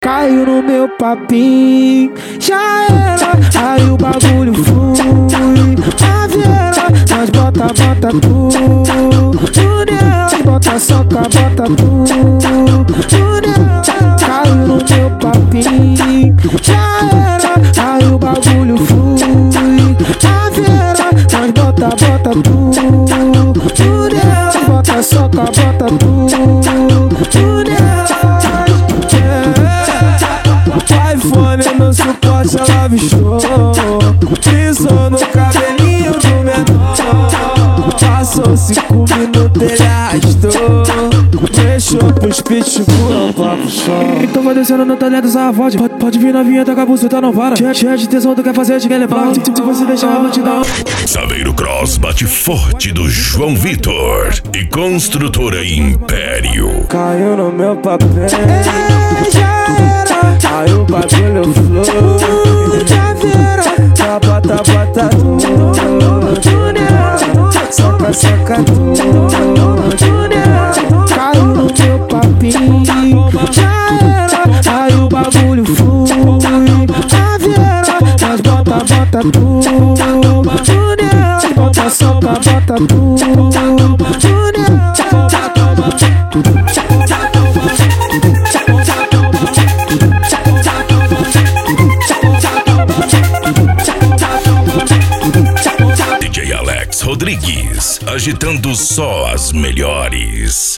Caiu no meu papinho, já era, aí o bagulho flui. A vieira, nós bota tudo nela, bota soca, bota tudo nela. Caiu no meu papinho, já era, aí o bagulho flui. A vieira, nós bota tudo nela, bota soca, bota tudo nela. iPhone no suporte, ela bichou, pisou no cabelinho do menor. Passou 5 minutos, ele arrastou, deixou pros pitbull pra pro chão. Então vai descendo no talento, essa voz pode vir na vinheta, com a buceta não para. Cheia de tesão, tu quer fazer, te quer levar. Se você deixar, eu vou te dar. Saveiro Cross bate forte do João Vitor e Construtora Império. Caiu no meu papel, já era, aí o bagulho flui. Já vira, bota tudo nela, soca tudo nela. Caiu no meu papinho, já era, aí o bagulho flui. A vieira, nós bota tudo nela, bota soca, bota tudo nela. DJ Alex Rodrigues, agitando só as melhores.